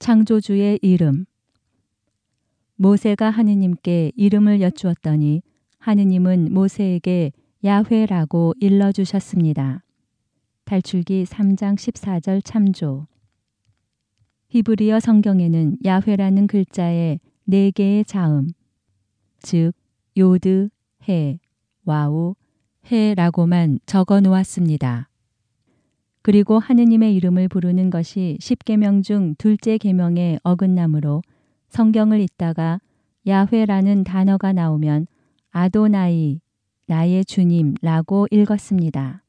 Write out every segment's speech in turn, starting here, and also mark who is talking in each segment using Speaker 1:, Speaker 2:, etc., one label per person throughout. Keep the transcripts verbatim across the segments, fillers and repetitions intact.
Speaker 1: 창조주의 이름. 모세가 하느님께 이름을 여쭈었더니 하느님은 모세에게 야훼라고 일러주셨습니다. 탈출기 삼 장 십사 절 참조. 히브리어 성경에는 야훼라는 글자에 네 개의 자음, 즉 요드, 해, 와우, 해라고만 적어 놓았습니다. 그리고 하느님의 이름을 부르는 것이 십계명 중 둘째 계명에 어긋나므로 성경을 읽다가 야훼라는 단어가 나오면 아도나이, 나의 주님라고 읽었습니다.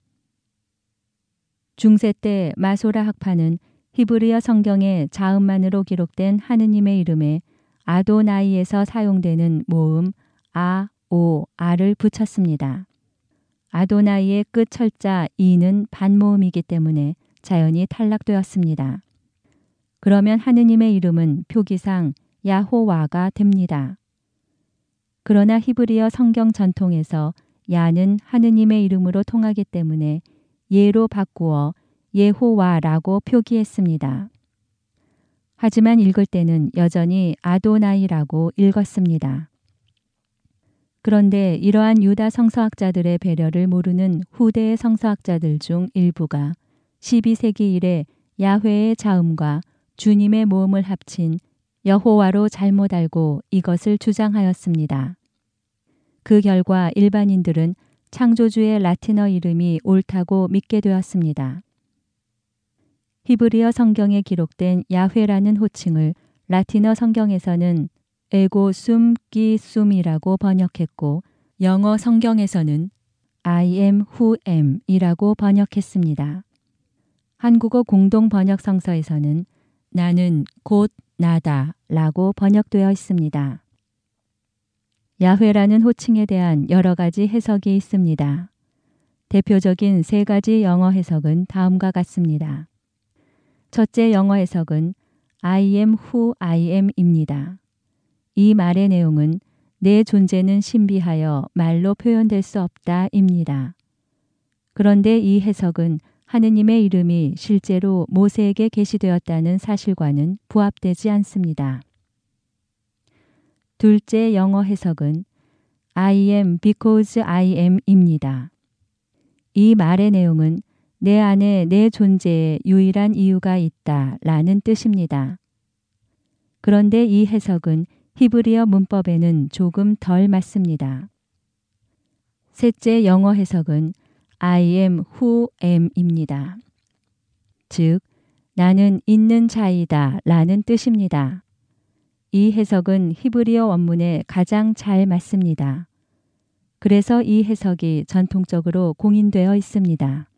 Speaker 1: 중세 때 마소라 학파는 히브리어 성경의 자음만으로 기록된 하느님의 이름에 아도나이에서 사용되는 모음 아, 오, 아를 붙였습니다. 아도나이의 끝 철자 이는 반모음이기 때문에 자연히 탈락되었습니다. 그러면 하느님의 이름은 표기상 야호와가 됩니다. 그러나 히브리어 성경 전통에서 야는 하느님의 이름으로 통하기 때문에 예로 바꾸어 예호와라고 표기했습니다. 하지만 읽을 때는 여전히 아도나이라고 읽었습니다. 그런데 이러한 유다 성서학자들의 배려를 모르는 후대의 성서학자들 중 일부가 십이 세기 이래 야훼의 자음과 주님의 모음을 합친 여호와로 잘못 알고 이것을 주장하였습니다. 그 결과 일반인들은 창조주의 라틴어 이름이 옳다고 믿게 되었습니다. 히브리어 성경에 기록된 야훼라는 호칭을 라틴어 성경에서는 에고 숨, 기 숨이라고 번역했고 영어 성경에서는 I am who am 이라고 번역했습니다. 한국어 공동 번역 성서에서는 나는 곧 나다 라고 번역되어 있습니다. 야훼라는 호칭에 대한 여러 가지 해석이 있습니다. 대표적인 세 가지 영어 해석은 다음과 같습니다. 첫째 영어 해석은 I am who I am 입니다. 이 말의 내용은 내 존재는 신비하여 말로 표현될 수 없다 입니다. 그런데 이 해석은 하느님의 이름이 실제로 모세에게 계시되었다는 사실과는 부합되지 않습니다. 둘째 영어 해석은 I am because I am 입니다. 이 말의 내용은 내 안에 내 존재에 유일한 이유가 있다 라는 뜻입니다. 그런데 이 해석은 히브리어 문법에는 조금 덜 맞습니다. 셋째 영어 해석은 I am who am 입니다. 즉, 나는 있는 자이다 라는 뜻입니다. 이 해석은 히브리어 원문에 가장 잘 맞습니다. 그래서 이 해석이 전통적으로 공인되어 있습니다.